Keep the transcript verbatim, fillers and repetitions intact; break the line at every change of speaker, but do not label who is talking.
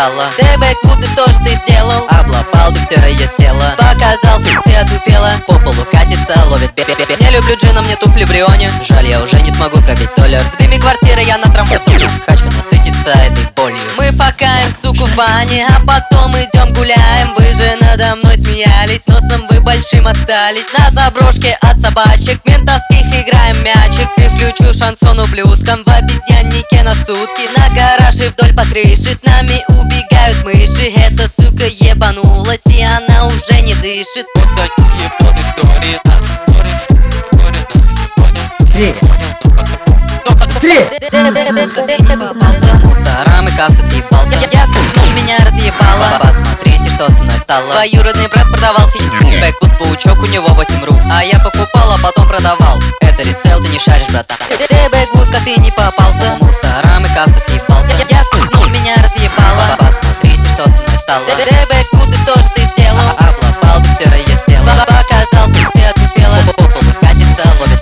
стала. Ты бэквуд, ты тоже ты сделал. Облапал ты все ее тело. Показал, ты отупела. По полу катится, ловит бе-бе-бе. Не люблю джина, мне туфли в Брионе. Жаль, я уже не смогу пробить толлер. В дыме квартиры я на трамвае. Хочу насытиться этой болью. Мы факаем, суку, в бане, а потом идем гуляем. Вы же надо мной смеялись, носом вы большим остались. На заброшке от собачек ментовских играем мячик. И включу шансон ублюдкам в обезьяннике на сутки. На гараже вдоль по крыше с нами убегают мыши. Эта сука ебанулась и она уже не дышит.
Вот такие вот истории.
Три. Три.
Ты попался мусорам и как-то съебался. Я купнул, меня разъебало. Посмотрите, что со мной стало. Двоюродный брат продавал фигню. Бэквуд паучок, у него восемь рук. А я покупал, а потом продавал. Это ресейл, ты не шаришь, братан. Ты бэквуд, как ты не попался. Мусорам и как-то съебался. Я купнул, меня разъебало. Посмотрите, что со мной стало. Ты бэквуд, ты тоже ты сделал. Облапал ты все ее тело. Показал, ты отупела. По полу катится, ловит